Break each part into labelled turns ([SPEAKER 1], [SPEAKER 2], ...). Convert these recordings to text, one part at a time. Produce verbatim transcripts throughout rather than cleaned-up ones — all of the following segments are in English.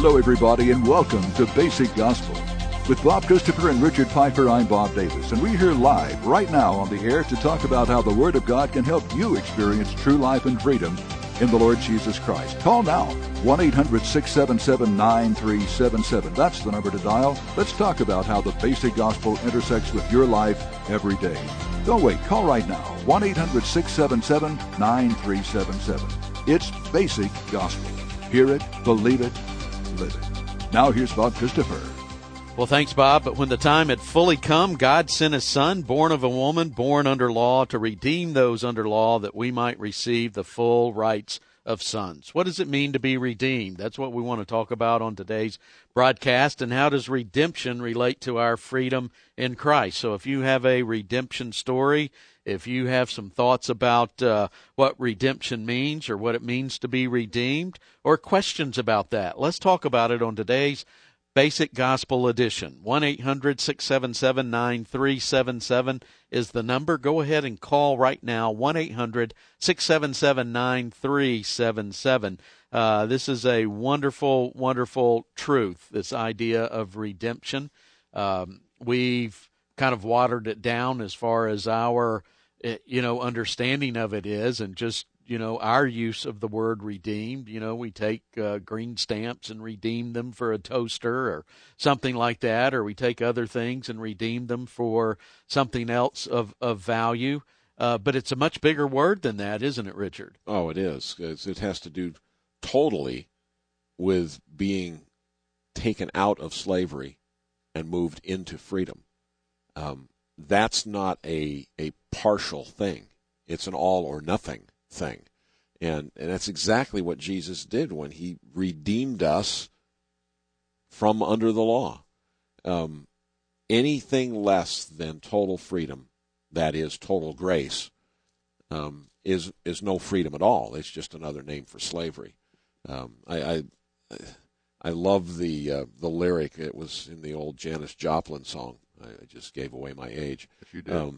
[SPEAKER 1] Hello, everybody, and welcome to Basic Gospel. With Bob Christopher and Richard Piper, I'm Bob Davis, and we're here live right now on the air to talk about how the Word of God can help you experience true life and freedom in the Lord Jesus Christ. Call now, one eight hundred six seven seven nine three seven seven. That's the number to dial. Let's talk about how the Basic Gospel intersects with your life every day. Don't wait. Call right now, one eight hundred six seven seven nine three seven seven. It's Basic Gospel. Hear it, believe it, live it. Now here's Bob Christopher.
[SPEAKER 2] Well, thanks, Bob. But when the time had fully come, God sent His Son, born of a woman, born under law, to redeem those under law, that we might receive the full rights of sons. What does it mean to be redeemed? That's what we want to talk about on today's broadcast. And how does redemption relate to our freedom in Christ? So if you have a redemption story, if you have some thoughts about uh, what redemption means or what it means to be redeemed, or questions about that, let's talk about it on today's Basic Gospel Edition. one eight hundred six seven seven nine three seven seven is the number. Go ahead and call right now, one eight hundred six seven seven nine three seven seven. Uh, this is a wonderful, wonderful truth, this idea of redemption. Um, we've kind of watered it down as far as our, you know, understanding of it is, and just, you know, our use of the word redeemed. You know, we take uh, green stamps and redeem them for a toaster or something like that, or we take other things and redeem them for something else of, of value. Uh, but it's a much bigger word than that, isn't it, Richard?
[SPEAKER 3] Oh, it is. It has to do totally with being taken out of slavery and moved into freedom. Um, that's not a a partial thing. It's an all or nothing thing. And and that's exactly what Jesus did when He redeemed us from under the law. Um, anything less than total freedom, that is total grace, um, is is no freedom at all. It's just another name for slavery. Um, I, I I love the uh, the lyric. It was in the old Janis Joplin song. I just gave away my age.
[SPEAKER 1] If you did.
[SPEAKER 3] Um,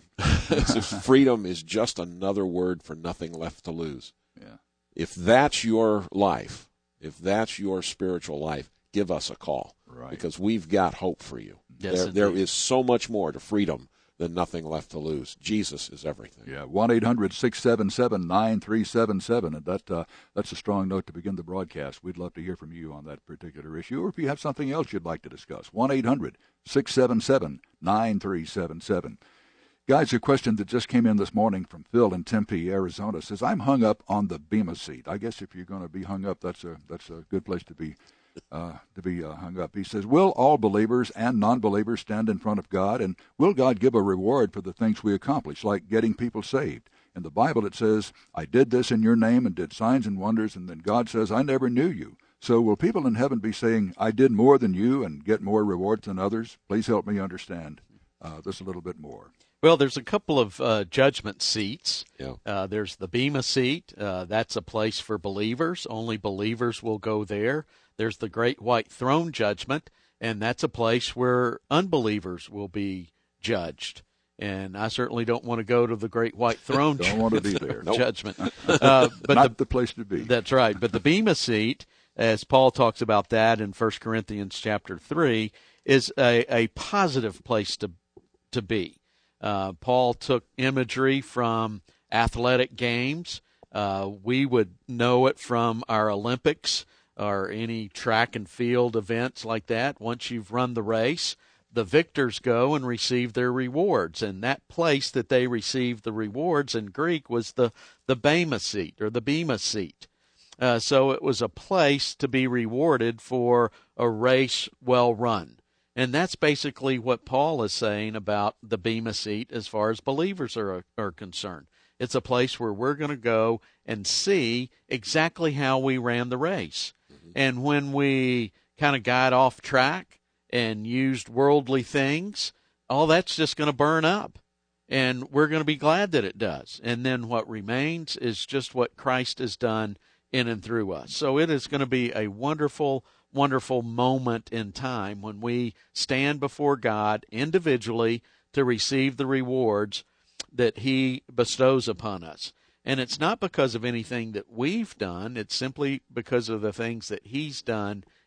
[SPEAKER 3] freedom is just another word for nothing left to lose.
[SPEAKER 1] Yeah.
[SPEAKER 3] If that's your life, if that's your spiritual life, give us a call.
[SPEAKER 1] Right.
[SPEAKER 3] Because we've got hope for you.
[SPEAKER 2] Yes,
[SPEAKER 3] there, there
[SPEAKER 2] indeed.
[SPEAKER 3] is so much more to freedom than nothing left to lose. Jesus is everything.
[SPEAKER 1] Yeah, one eight hundred six seven seven nine three seven seven, and that uh, that's a strong note to begin the broadcast. We'd love to hear from you on that particular issue, or if you have something else you'd like to discuss, one eight hundred six seven seven nine three seven seven. Guys, a question that just came in this morning from Phil in Tempe, Arizona, says, I'm hung up on the Bema seat. I guess if you're going to be hung up, that's a that's a good place to be Uh, to be uh, hung up. He says, will all believers and non-believers stand in front of God, and will God give a reward for the things we accomplish, like getting people saved? In the Bible it says, I did this in your name and did signs and wonders, and then God says, I never knew you. So will people in heaven be saying, I did more than you and get more rewards than others? Please help me understand uh, this a little bit more.
[SPEAKER 2] Well, there's a couple of uh, judgment seats.
[SPEAKER 3] Yeah.
[SPEAKER 2] Uh, there's the Bema seat. Uh, that's a place for believers. Only believers will go there. There's the Great White Throne Judgment, and that's a place where unbelievers will be judged. And I certainly don't want to go to the Great White Throne
[SPEAKER 1] Don't want to be there. Nope.
[SPEAKER 2] Judgment. Uh, but
[SPEAKER 1] Not
[SPEAKER 2] the,
[SPEAKER 1] the place to be.
[SPEAKER 2] That's right. But the Bema seat, as Paul talks about that in First Corinthians chapter three, is a, a positive place to to be. Uh, Paul took imagery from athletic games. Uh, we would know it from our Olympics or any track and field events like that. Once you've run the race, the victors go and receive their rewards. And that place that they received the rewards in Greek was the, the Bema seat or the Bema seat. Uh, so it was a place to be rewarded for a race well run. And that's basically what Paul is saying about the Bema seat as far as believers are, are concerned. It's a place where we're going to go and see exactly how we ran the race. Mm-hmm. And when we kind of got off track and used worldly things, all that's just going to burn up. And we're going to be glad that it does. And then what remains is just what Christ has done in and through us. So it is going to be a wonderful, wonderful moment in time when we stand before God individually to receive the rewards that He bestows upon us. And it's not because of anything that we've done. It's simply because of the things that He's done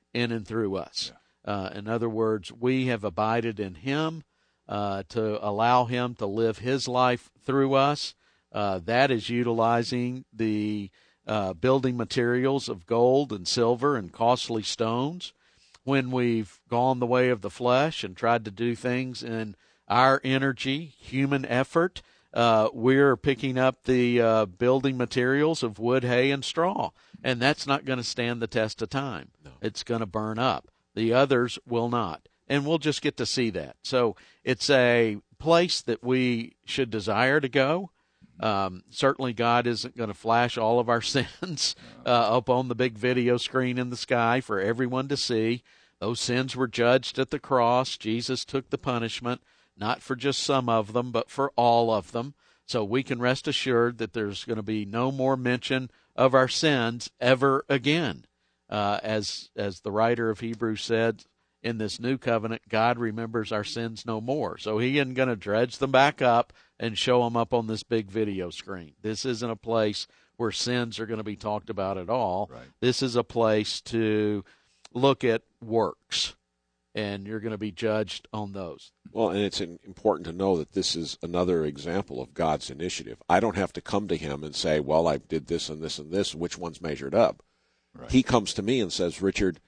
[SPEAKER 2] in and through us. Yeah. Uh, in other words, we have abided in him uh, to allow him to live his life through us. Uh, that is utilizing the uh, building materials of gold and silver and costly stones. When we've gone the way of the flesh and tried to do things in our energy, human effort, uh, we're picking up the uh, building materials of wood, hay, and straw. And that's not going to stand the test of time. No. It's going to burn up. The others will not. And we'll just get to see that. So it's a place that we should desire to go. Um, certainly God isn't going to flash all of our sins uh, up on the big video screen in the sky for everyone to see. Those sins were judged at the cross. Jesus took the punishment, not for just some of them, but for all of them. So we can rest assured that there's going to be no more mention of our sins ever again. Uh, as as the writer of Hebrews said, in this new covenant, God remembers our sins no more. So he isn't going to dredge them back up and show them up on this big video screen. This isn't a place where sins are going to be talked about at all.
[SPEAKER 1] Right.
[SPEAKER 2] This is a place to look at works, and you're going to be judged on those.
[SPEAKER 3] Well, and it's important to know that this is another example of God's initiative. I don't have to come to him and say, well, I did this and this and this, which one's measured up? Right. He comes to me and says, Richard,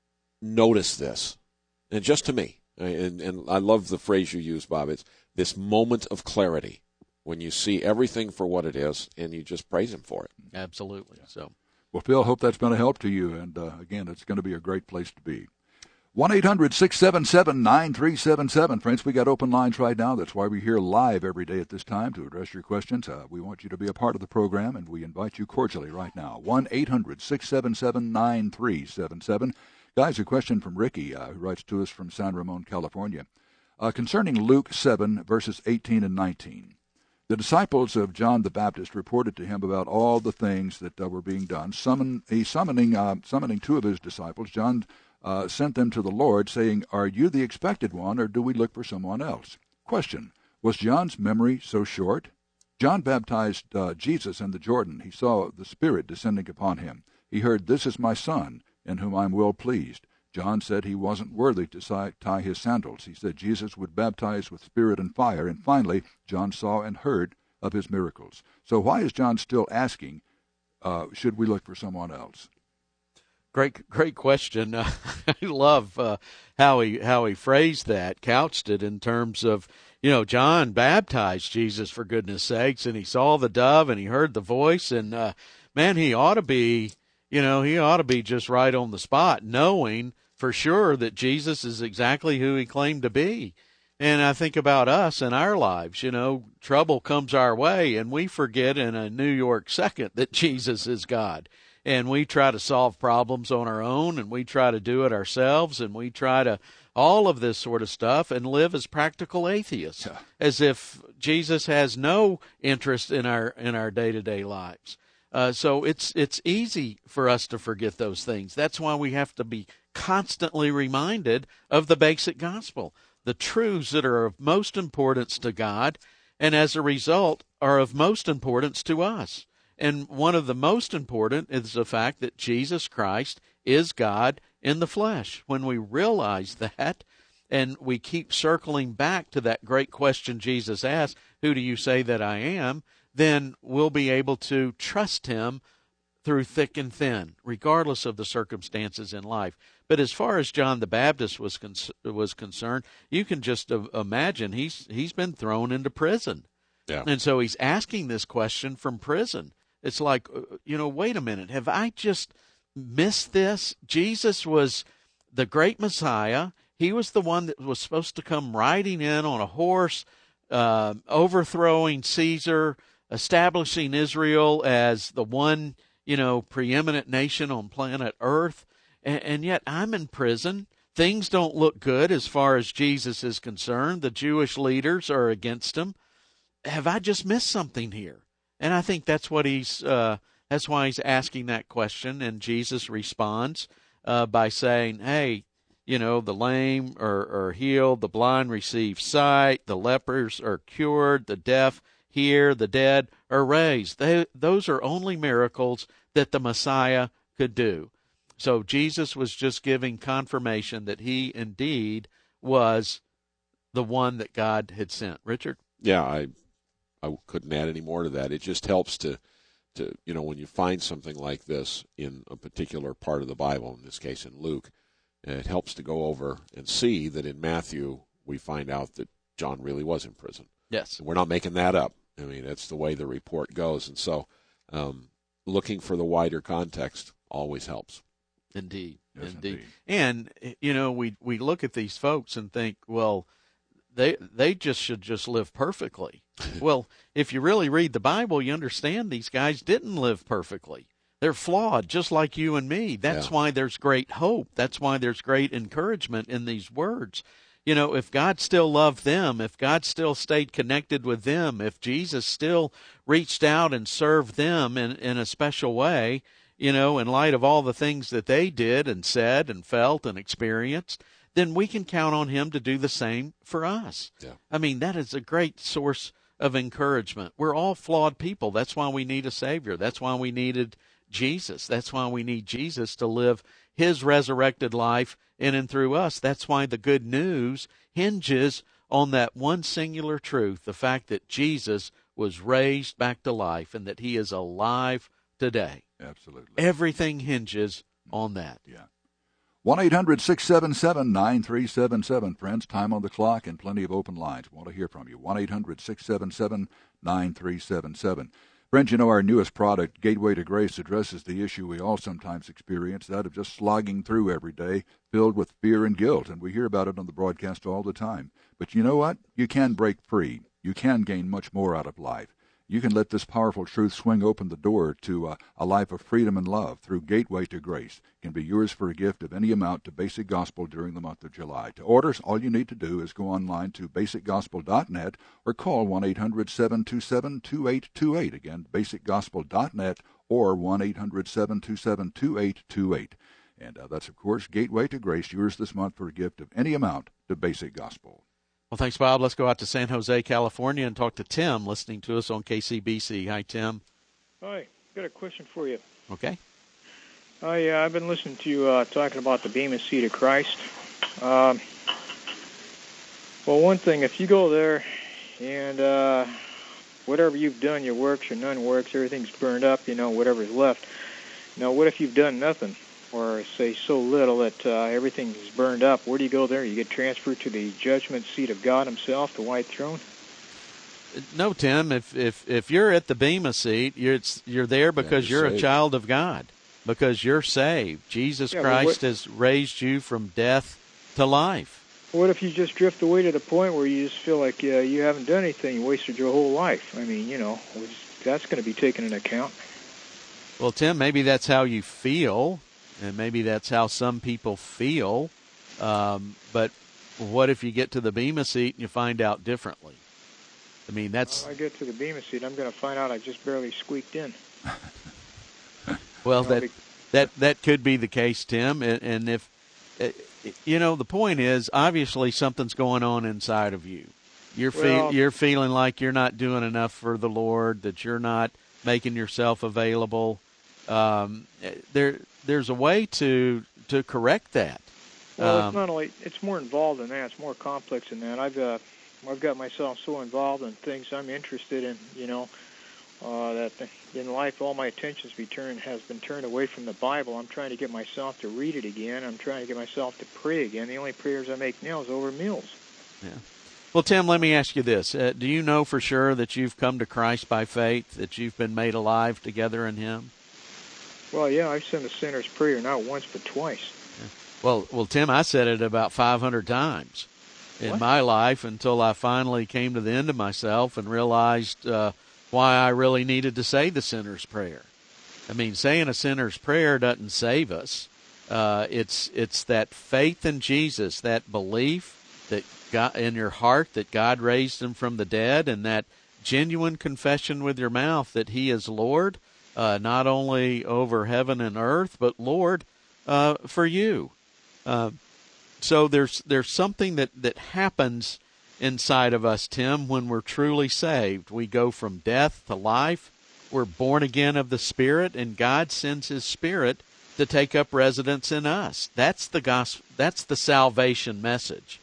[SPEAKER 3] notice this. And just to me. And, and I love the phrase you use, Bob. It's this moment of clarity when you see everything for what it is and you just praise him for it.
[SPEAKER 2] Absolutely. So.
[SPEAKER 1] Well, Phil, hope that's been a help to you. And, uh, again, it's going to be a great place to be. one eight hundred six seven seven nine three seven seven. Friends, we got open lines right now. That's why we're here live every day at this time to address your questions. Uh, we want you to be a part of the program, and we invite you cordially right now. one eight hundred six seven seven nine three seven seven. Guys, a question from Ricky, uh, who writes to us from San Ramon, California, uh, concerning Luke seven, verses eighteen and nineteen. The disciples of John the Baptist reported to him about all the things that uh, were being done. Summon, he summoning, uh, summoning two of his disciples, John uh, sent them to the Lord, saying, "Are you the expected one, or do we look for someone else?" Question, was John's memory so short? John baptized uh, Jesus in the Jordan. He saw the Spirit descending upon him. He heard, "This is my Son, in whom I am well pleased." John said he wasn't worthy to tie his sandals. He said Jesus would baptize with spirit and fire. And finally, John saw and heard of his miracles. So why is John still asking, uh, should we look for someone else?
[SPEAKER 2] Great, great question. Uh, I love uh, how he how he phrased that, couched it in terms of, you know, John baptized Jesus, for goodness sakes, and he saw the dove and he heard the voice, and uh, man, he ought to be, you know, he ought to be just right on the spot, knowing for sure that Jesus is exactly who he claimed to be. And I think about us in our lives, you know, trouble comes our way, and we forget in a New York second that Jesus is God. And we try to solve problems on our own, and we try to do it ourselves, and we try to all of this sort of stuff and live as practical atheists, yeah. as if Jesus has no interest in our in our day-to-day lives. Uh, so it's it's easy for us to forget those things. That's why we have to be constantly reminded of the basic gospel, the truths that are of most importance to God, and as a result are of most importance to us. And one of the most important is the fact that Jesus Christ is God in the flesh. When we realize that, and we keep circling back to that great question Jesus asked, "Who do you say that I am?" then we'll be able to trust him through thick and thin, regardless of the circumstances in life. But as far as John the Baptist was con- was concerned, you can just uh, imagine he's he's been thrown into prison.
[SPEAKER 3] Yeah.
[SPEAKER 2] And so he's asking this question from prison. It's like, you know, wait a minute, have I just missed this? Jesus was the great Messiah. He was the one that was supposed to come riding in on a horse, uh, overthrowing Caesar, establishing Israel as the one, you know, preeminent nation on planet Earth. And, and yet I'm in prison. Things don't look good as far as Jesus is concerned. The Jewish leaders are against him. Have I just missed something here? And I think that's what he's, uh, that's why he's asking that question. And Jesus responds uh, by saying, hey, you know, the lame are, are healed, the blind receive sight, the lepers are cured, the deaf hear, the dead are raised. They, those are only miracles that the Messiah could do. So Jesus was just giving confirmation that he indeed was the one that God had sent. Richard?
[SPEAKER 3] Yeah, I I couldn't add any more to that. It just helps to, to you know, when you find something like this in a particular part of the Bible, in this case in Luke, it helps to go over and see that in Matthew we find out that John really was in prison.
[SPEAKER 2] Yes.
[SPEAKER 3] And we're not making that up. I mean, that's the way the report goes. And so um, looking for the wider context always helps.
[SPEAKER 2] Indeed.
[SPEAKER 1] Yes,
[SPEAKER 2] indeed.
[SPEAKER 1] indeed.
[SPEAKER 2] And, you know, we we look at these folks and think, well, they they just should just live perfectly. Well, if you really read the Bible, you understand these guys didn't live perfectly. They're flawed, just like you and me. That's
[SPEAKER 3] Yeah.
[SPEAKER 2] why there's great hope. That's why there's great encouragement in these words. You know, if God still loved them, if God still stayed connected with them, if Jesus still reached out and served them in, in a special way, you know, in light of all the things that they did and said and felt and experienced, then we can count on him to do the same for us.
[SPEAKER 3] Yeah.
[SPEAKER 2] I mean, that is a great source of encouragement. We're all flawed people. That's why we need a Savior. That's why we needed Jesus. That's why we need Jesus to live his resurrected life in and through us. That's why the good news hinges on that one singular truth, the fact that Jesus was raised back to life and that he is alive today.
[SPEAKER 1] Absolutely.
[SPEAKER 2] Everything hinges on that.
[SPEAKER 1] Yeah. one eight hundred six seven seven nine three seven seven, friends. Time on the clock and plenty of open lines. Want to hear from you. one eight hundred six seven seven nine three seven seven. Friends, you know our newest product, Gateway to Grace, addresses the issue we all sometimes experience, that of just slogging through every day, filled with fear and guilt. And we hear about it on the broadcast all the time. But you know what? You can break free. You can gain much more out of life. You can let this powerful truth swing open the door to uh, a life of freedom and love through Gateway to Grace. It can be yours for a gift of any amount to Basic Gospel during the month of July. To order, all you need to do is go online to basic gospel dot net or call one eight hundred seven two seven two eight two eight. Again, basic gospel dot net or one eight hundred seven two seven two eight two eight. And uh, that's, of course, Gateway to Grace, yours this month for a gift of any amount to Basic Gospel.
[SPEAKER 2] Well, thanks, Bob. Let's go out to San Jose, California, and talk to Tim, listening to us on K C B C. Hi, Tim.
[SPEAKER 4] Hi. Got a question for you.
[SPEAKER 2] Okay.
[SPEAKER 4] I, uh, I've been listening to you uh, talking about the Bema Seat of Christ. Um, well, one thing, if you go there and uh, whatever you've done, your works, your none works, everything's burned up, you know, whatever's left. Now, what if you've done nothing? Or say so little that uh, everything is burned up? Where do you go there? You get transferred to the judgment seat of God himself, the white throne?
[SPEAKER 2] No, Tim. If if if you're at the Bema seat, you're it's, you're there because
[SPEAKER 3] Yeah, you're
[SPEAKER 2] you're a
[SPEAKER 3] saved.
[SPEAKER 2] child of God, because you're saved. Jesus
[SPEAKER 4] Yeah, but
[SPEAKER 2] Christ
[SPEAKER 4] what-
[SPEAKER 2] has raised you from death to life.
[SPEAKER 4] What if you just drift away to the point where you just feel like uh, you haven't done anything, you wasted your whole life? I mean, you know, that's going to be taken into account.
[SPEAKER 2] Well, Tim, maybe that's how you feel, and maybe that's how some people feel. Um, but what if you get to the Bema seat and you find out differently? I mean, that's
[SPEAKER 4] When I get to the Bema seat, I'm going to find out I just barely squeaked in.
[SPEAKER 2] well,
[SPEAKER 4] No,
[SPEAKER 2] that
[SPEAKER 4] be-
[SPEAKER 2] that that could be the case, Tim. And, and if uh, you know, the point is, obviously something's going on inside of you. You're fe-
[SPEAKER 4] Well-
[SPEAKER 2] you're feeling like you're not doing enough for the Lord, that you're not making yourself available. Um, there there's a way to to correct that.
[SPEAKER 4] Well,
[SPEAKER 2] Um,
[SPEAKER 4] it's not only, it's more involved than that. It's more complex than that. I've uh, I've got myself so involved in things I'm interested in, you know, uh, that in life all my attention's be turned, has been turned away from the Bible. I'm trying to get myself to read it again. I'm trying to get myself to pray again. The only prayers I make now is over meals.
[SPEAKER 2] Yeah. Well, Tim, let me ask you this. Uh, do you know for sure that you've come to Christ by faith, that you've been made alive together in him?
[SPEAKER 4] Well, yeah, I've said the sinner's prayer not once but twice.
[SPEAKER 2] Well, well, Tim, I said it about five hundred times in
[SPEAKER 4] What?
[SPEAKER 2] my life until I finally came to the end of myself and realized uh, why I really needed to say the sinner's prayer. I mean, saying a sinner's prayer doesn't save us. Uh, it's it's that faith in Jesus, that belief that God, in your heart that God raised him from the dead, and that genuine confession with your mouth that he is Lord, uh, not only over heaven and earth, but Lord uh, for you. Uh, so there's there's something that, that happens inside of us, Tim, when we're truly saved. We go from death to life. We're born again of the Spirit, and God sends his Spirit to take up residence in us. That's the gospel. That's the salvation message.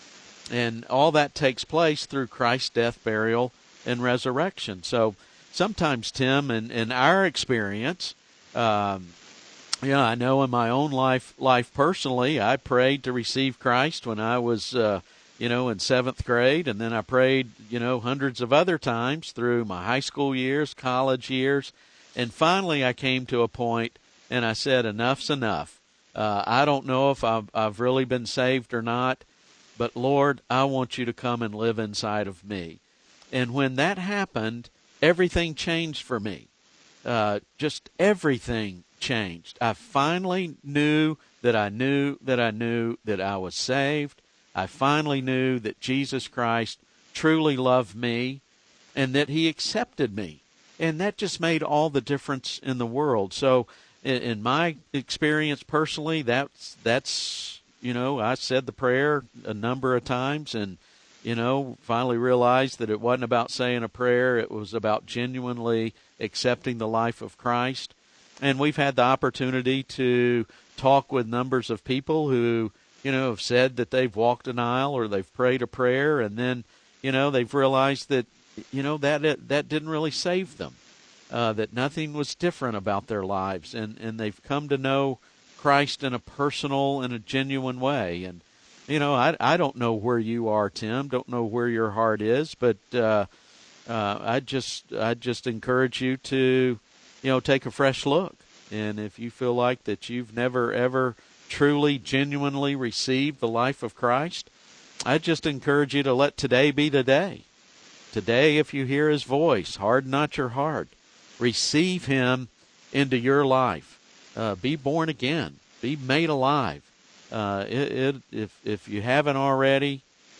[SPEAKER 2] And all that takes place through Christ's death, burial, and resurrection. So sometimes, Tim, in, in our experience, um, you know, I know in my own life, life personally, I prayed to receive Christ when I was, uh, you know, in seventh grade, and then I prayed, you know, hundreds of other times through my high school years, college years, and finally I came to a point, and I said, enough's enough. Uh, I don't know if I've, I've really been saved or not, but Lord, I want you to come and live inside of me. And when that happened, everything changed for me. Uh, just everything changed. I finally knew that I knew that I knew that I was saved. I finally knew that Jesus Christ truly loved me and that he accepted me. And that just made all the difference in the world. So in, in my experience personally, that's, that's, you know, I said the prayer a number of times and, you know, finally realized that it wasn't about saying a prayer. It was about genuinely accepting the life of Christ. And we've had the opportunity to talk with numbers of people who, you know, have said that they've walked an aisle or they've prayed a prayer, and then, you know, they've realized that, you know, that that didn't really save them, uh, that nothing was different about their lives, and, and they've come to know Christ in a personal and a genuine way. And, you know, I, I don't know where you are, Tim, don't know where your heart is, but uh, uh, I just I just encourage you to, you know, take a fresh look. And if you feel like that you've never, ever truly, genuinely received the life of Christ, I just encourage you to let today be the day. Today, if you hear his voice, harden not your heart. Receive him into your life. Uh, be born again. Be made alive. Uh, it, it, if if you haven't already,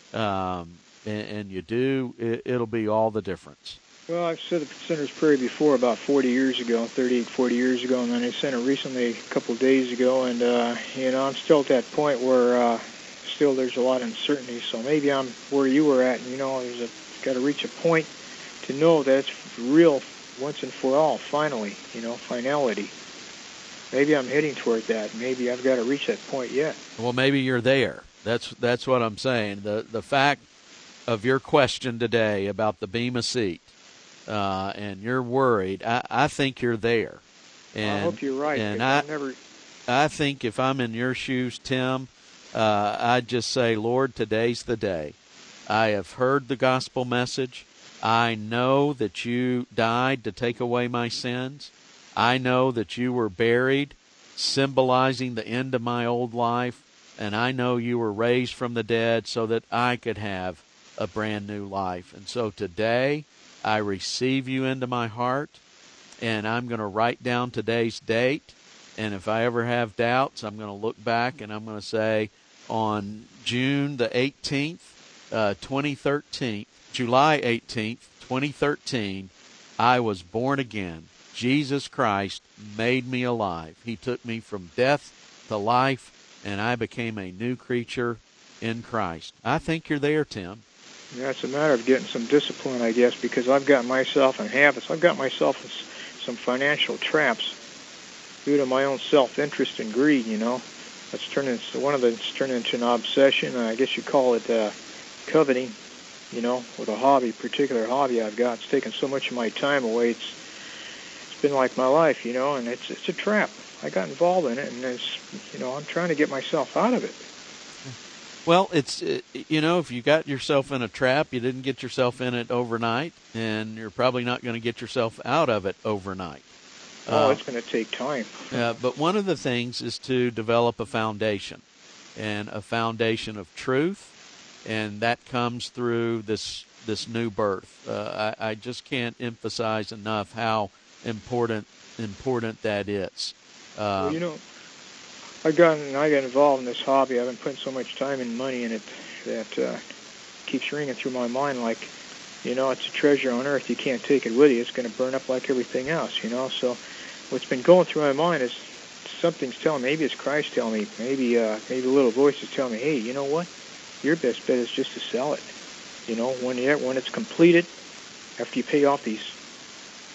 [SPEAKER 2] um, and, and you do, it, it'll be all the difference.
[SPEAKER 4] Well, I've said the Sinner's Prayer before about forty years ago, thirty-eight, forty years ago, and then I sent it recently a couple of days ago, and, uh, you know, I'm still at that point where uh, still there's a lot of uncertainty, so maybe I'm where you were at, and, you know, there's a, got to reach a point to know that it's real once and for all, finally, you know, finality. Maybe I'm heading toward that. Maybe I've got to reach that point yet.
[SPEAKER 2] Well, maybe you're there. That's that's what I'm saying. The the fact of your question today about the Bema seat, uh, and you're worried, I, I think you're there. And,
[SPEAKER 4] I hope you're right.
[SPEAKER 2] And I,
[SPEAKER 4] never...
[SPEAKER 2] I think if I'm in your shoes, Tim, uh, I'd just say, Lord, today's the day. I have heard the gospel message. I know that you died to take away my sins. I know that you were buried, symbolizing the end of my old life, and I know you were raised from the dead so that I could have a brand new life. And so today, I receive you into my heart, and I'm going to write down today's date, and if I ever have doubts, I'm going to look back and I'm going to say, on June the eighteenth, uh, twenty thirteen, July eighteenth, twenty thirteen, I was born again. Jesus Christ made me alive. He took me from death to life, and I became a new creature in Christ. I think you're there, Tim.
[SPEAKER 4] Yeah, it's a matter of getting some discipline, I guess, because I've got myself in habits. I've got myself in some financial traps due to my own self-interest and greed, you know. That's turned into, one of them it's turned into an obsession. I guess you call it uh, coveting, you know, with a hobby, particular hobby I've got. It's taken so much of my time away. It's it's been like my life, you know, and it's it's a trap. I got involved in it, and it's, you know, I'm trying to get myself out of it.
[SPEAKER 2] Well, it's, you know, if you got yourself in a trap, you didn't get yourself in it overnight, and you're probably not going to get yourself out of it overnight.
[SPEAKER 4] Oh,
[SPEAKER 2] uh,
[SPEAKER 4] it's going to take time.
[SPEAKER 2] uh, but one of the things is to develop a foundation, and a foundation of truth, and that comes through this this new birth. Uh, I, I just can't emphasize enough how important important that is. Uh,
[SPEAKER 4] well, you know, I got I got involved in this hobby. I've been putting so much time and money in it that uh, keeps ringing through my mind like, you know, it's a treasure on earth. You can't take it with you. It's going to burn up like everything else, you know. So what's been going through my mind is something's telling me, maybe it's Christ telling me, maybe uh, maybe a little voice is telling me, hey, you know what? Your best bet is just to sell it. You know, when you when it's completed, after you pay off these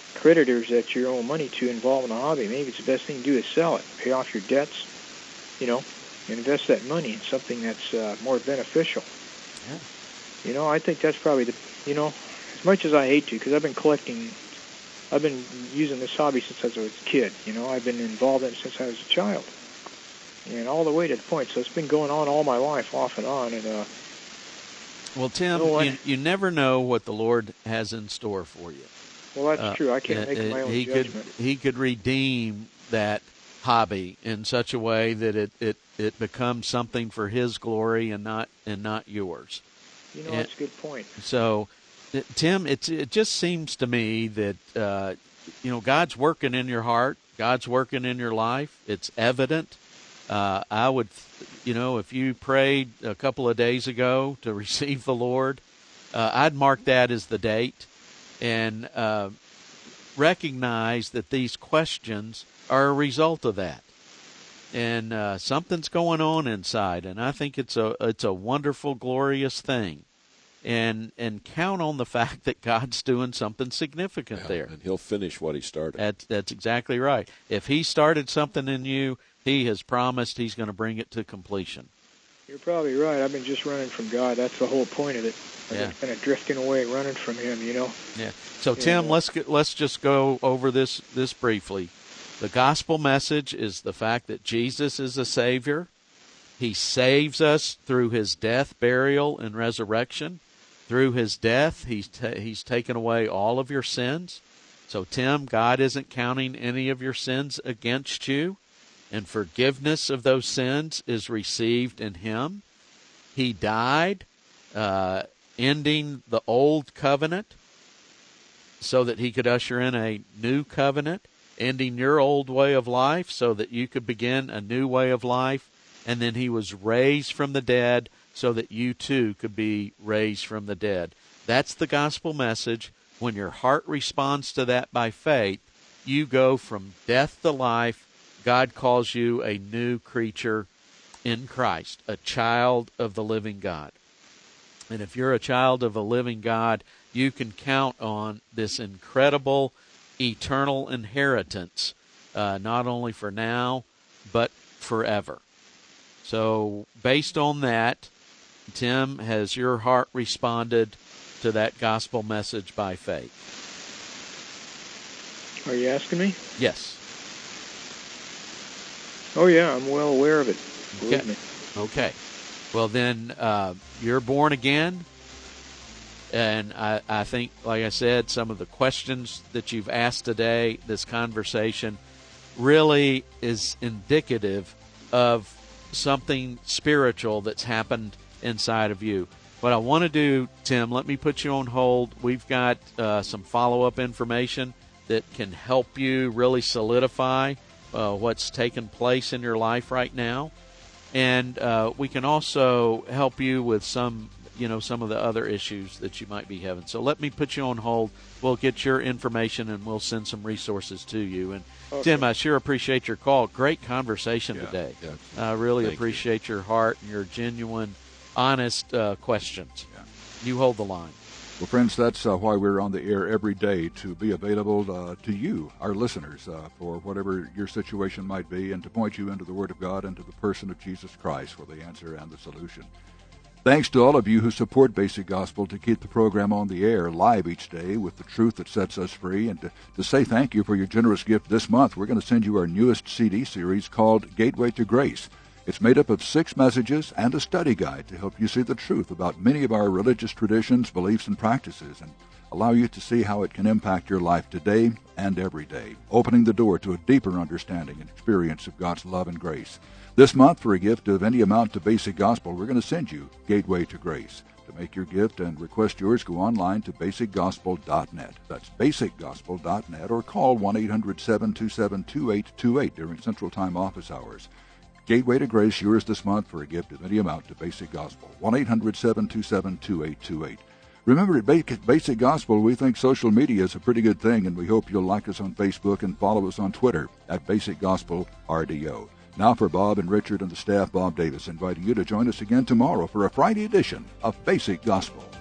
[SPEAKER 4] creditors that you owe money to involved in a hobby, maybe it's the best thing to do is sell it, pay off your debts, you know, and invest that money in something that's uh, more beneficial.
[SPEAKER 2] Yeah.
[SPEAKER 4] You know, I think that's probably the, you know, as much as I hate to, because I've been collecting, I've been using this hobby since I was a kid. You know, I've been involved in it since I was a child, and all the way to the point. So it's been going on all my life, off and on. And uh,
[SPEAKER 2] well, Tim,
[SPEAKER 4] you know,
[SPEAKER 2] you, you never know what the Lord has in store for you.
[SPEAKER 4] Well, that's
[SPEAKER 2] uh,
[SPEAKER 4] true. I can't
[SPEAKER 2] uh,
[SPEAKER 4] make my own
[SPEAKER 2] he
[SPEAKER 4] judgment.
[SPEAKER 2] Could, he could redeem that hobby in such a way that it, it, it becomes something for His glory and not and not yours.
[SPEAKER 4] You know,
[SPEAKER 2] and,
[SPEAKER 4] that's a good point.
[SPEAKER 2] So, Tim, it's it just seems to me that uh, you know God's working in your heart, God's working in your life. It's evident. Uh, I would, you know, if you prayed a couple of days ago to receive the Lord, uh, I'd mark that as the date, and uh, recognize that these questions are a result of that. And uh, something's going on inside, and I think it's a it's a wonderful, glorious thing. And and count on the fact that God's doing something significant
[SPEAKER 3] yeah,
[SPEAKER 2] there.
[SPEAKER 3] And He'll finish what He started.
[SPEAKER 2] That's, that's exactly right. If He started something in you, He has promised He's going to bring it to completion.
[SPEAKER 4] You're probably right. I've been just running from God. That's the whole point of it. I've
[SPEAKER 2] yeah.
[SPEAKER 4] been kind of drifting away, running from Him, you know.
[SPEAKER 2] Yeah. So, Tim,
[SPEAKER 4] yeah.
[SPEAKER 2] let's get, let's just go over this, this briefly. The gospel message is the fact that Jesus is a Savior. He saves us through His death, burial, and resurrection. Through His death, He's ta- He's taken away all of your sins. So, Tim, God isn't counting any of your sins against you, and forgiveness of those sins is received in Him. He died, uh, ending the old covenant so that He could usher in a new covenant, ending your old way of life so that you could begin a new way of life. And then He was raised from the dead so that you too could be raised from the dead. That's the gospel message. When your heart responds to that by faith, you go from death to life. God calls you a new creature in Christ, a child of the living God. And if you're a child of a living God, you can count on this incredible eternal inheritance, uh, not only for now, but forever. So based on that, Tim, has your heart responded to that gospel message by faith?
[SPEAKER 4] Are you asking me?
[SPEAKER 2] Yes.
[SPEAKER 4] Oh, yeah, I'm well aware of it. Believe
[SPEAKER 2] Okay.
[SPEAKER 4] me.
[SPEAKER 2] Okay. Well, then uh, you're born again. And I, I think, like I said, some of the questions that you've asked today, this conversation, really is indicative of something spiritual that's happened inside of you. What I want to do, Tim, let me put you on hold. We've got uh, some follow-up information that can help you really solidify uh, what's taken place in your life right now. And uh, we can also help you with some, you know, some of the other issues that you might be having. So let me put you on hold. We'll get your information and we'll send some resources to you. And
[SPEAKER 4] Okay.
[SPEAKER 2] Tim, I sure appreciate your call. Great conversation
[SPEAKER 3] Yeah,
[SPEAKER 2] today.
[SPEAKER 3] yeah.
[SPEAKER 2] I really
[SPEAKER 3] Thank
[SPEAKER 2] appreciate your heart and your genuine, honest uh, questions.
[SPEAKER 1] Yeah.
[SPEAKER 2] You hold the line.
[SPEAKER 1] Well, friends, that's uh, why we're on the air every day, to be available uh, to you, our listeners, uh, for whatever your situation might be, and to point you into the Word of God and to the person of Jesus Christ for the answer and the solution. Thanks to all of you who support Basic Gospel to keep the program on the air live each day with the truth that sets us free. And to, to say thank you for your generous gift this month, we're going to send you our newest C D series called Gateway to Grace. It's made up of six messages and a study guide to help you see the truth about many of our religious traditions, beliefs, and practices, and allow you to see how it can impact your life today and every day, opening the door to a deeper understanding and experience of God's love and grace. This month, for a gift of any amount to Basic Gospel, we're going to send you Gateway to Grace. To make your gift and request yours, go online to basic gospel dot net. That's basic gospel dot net, or call one eight hundred seven two seven two eight two eight during Central Time office hours. Gateway to Grace, yours this month for a gift of any amount to Basic Gospel. one eight hundred seven two seven two eight two eight. Remember, at Basic Gospel, we think social media is a pretty good thing, and we hope you'll like us on Facebook and follow us on Twitter at Basic Gospel R D O. Now for Bob and Richard and the staff, Bob Davis, inviting you to join us again tomorrow for a Friday edition of Basic Gospel.